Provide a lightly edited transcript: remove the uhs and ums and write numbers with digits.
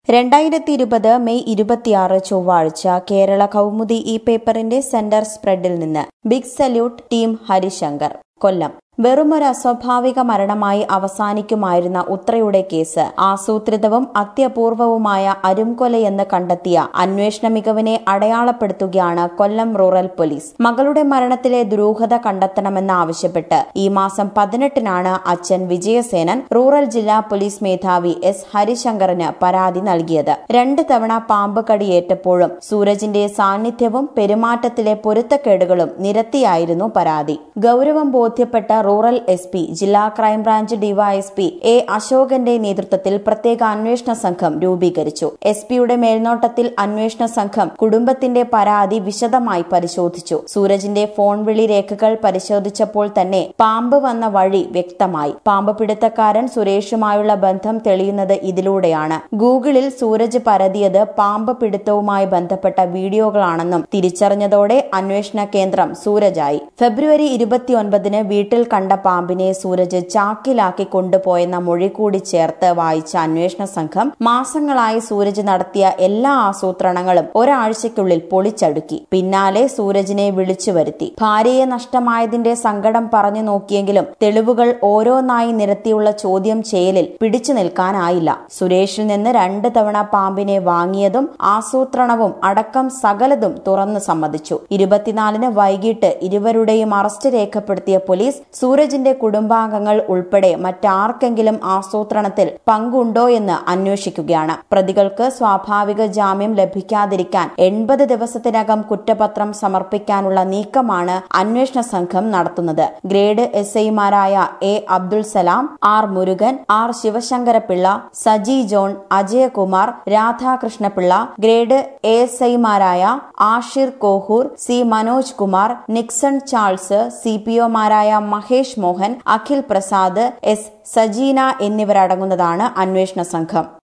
2020 May 26 ചൊവ്വാഴ്ച കേരള കൗമുദി ഈ പേപ്പറിന്റെ സെന്റർ സ്പ്രെഡിൽ നിന്ന് big salute team Harishankar Kollam വെറുമൊരു അസ്വാഭാവിക മരണമായി അവസാനിക്കുമായിരുന്ന ഉത്രയുടെ കേസ് ആസൂത്രിതവും അത്യപൂർവവുമായ അരുംകൊലയെന്ന് കണ്ടെത്തിയ അന്വേഷണ മികവിനെ അടയാളപ്പെടുത്തുകയാണ് കൊല്ലം റൂറൽ പോലീസ്. മകളുടെ മരണത്തിലെ ദുരൂഹത കണ്ടെത്തണമെന്നാവശ്യപ്പെട്ട് ഈ മാസം 18-നാണ് അച്ഛൻ വിജയസേനൻ റൂറൽ ജില്ലാ പോലീസ് മേധാവി എസ് ഹരിശങ്കറിന് പരാതി നൽകിയത്. 2 തവണ പാമ്പ് കടിയേറ്റപ്പോഴും സൂരജിന്റെ സാന്നിധ്യവും പെരുമാറ്റത്തിലെ പൊരുത്തക്കേടുകളും നിരത്തിയായിരുന്നു പരാതി. ഗൌരവം ബോധ്യപ്പെട്ട റൂറൽ എസ്.പി, ജില്ലാ ക്രൈംബ്രാഞ്ച് ഡിവൈഎസ്പി എ അശോകന്റെ നേതൃത്വത്തിൽ പ്രത്യേക അന്വേഷണ സംഘം രൂപീകരിച്ചു. എസ്.പിയുടെ മേൽനോട്ടത്തിൽ അന്വേഷണ സംഘം കുടുംബത്തിന്റെ പരാതി വിശദമായി പരിശോധിച്ചു. സൂരജിന്റെ ഫോൺ വിളി രേഖകൾ പരിശോധിച്ചപ്പോൾ തന്നെ പാമ്പ് വന്ന വഴി വ്യക്തമായി. പാമ്പ് പിടുത്തക്കാരൻ സുരേഷുമായുള്ള ബന്ധം തെളിയുന്നത് ഇതിലൂടെയാണ്. ഗൂഗിളിൽ സൂരജ് പരതിയത് പാമ്പ് പിടുത്തവുമായി ബന്ധപ്പെട്ട വീഡിയോകളാണെന്നും തിരിച്ചറിഞ്ഞതോടെ അന്വേഷണ കേന്ദ്രം സൂരജായി. ഫെബ്രുവരി 29-ന് വീട്ടിൽ കണ്ട പാമ്പിനെ സൂരജ് ചാക്കിലാക്കി കൊണ്ടുപോയെന്ന മൊഴി കൂടി ചേർത്ത് വായിച്ച അന്വേഷണ സംഘം മാസങ്ങളായി സൂരജ് നടത്തിയ എല്ലാ ആസൂത്രണങ്ങളും ഒരാഴ്ചയ്ക്കുള്ളിൽ പൊളിച്ചടുക്കി. പിന്നാലെ സൂരജിനെ വിളിച്ചു വരുത്തി. ഭാര്യയെ നഷ്ടമായതിന്റെ സങ്കടം പറഞ്ഞു നോക്കിയെങ്കിലും തെളിവുകൾ ഓരോന്നായി നിരത്തിയുള്ള ചോദ്യം ചെയ്യലിൽ പിടിച്ചു നിൽക്കാനായില്ല. സുരേഷിൽ നിന്ന് 2 തവണ പാമ്പിനെ വാങ്ങിയതും ആസൂത്രണവും അടക്കം സകലതും തുറന്നു സമ്മതിച്ചു. 24-ന് വൈകിട്ട് ഇരുവരുടെയും അറസ്റ്റ് രേഖപ്പെടുത്തിയ പോലീസ് സൂരജിന്റെ കുടുംബാംഗങ്ങൾ ഉൾപ്പെടെ മറ്റാർക്കെങ്കിലും ആസൂത്രണത്തിൽ പങ്കുണ്ടോ എന്ന് അന്വേഷിക്കുകയാണ്. പ്രതികൾക്ക് സ്വാഭാവിക ജാമ്യം ലഭിക്കാതിരിക്കാൻ 80 ദിവസത്തിനകം കുറ്റപത്രം സമർപ്പിക്കാനുള്ള നീക്കമാണ് അന്വേഷണ സംഘം നടത്തുന്നത്. ഗ്രേഡ് എസ്ഐമാരായ A Abdul Salam, R Murugan, R Sivasankarapillai, Saji John, Ajayakumar, Radhakrishnapillai, grade എഎസ്ഐമാരായ Ashir Kohoor, C Manoj Kumar, Nixon Charles, സിപിഒമാരായ മഹേഷ് മോഹൻ, അഖിൽ പ്രസാദ്, എസ് സജീന എന്നിവരടങ്ങുന്നതാണ് അന്വേഷണ സംഘം.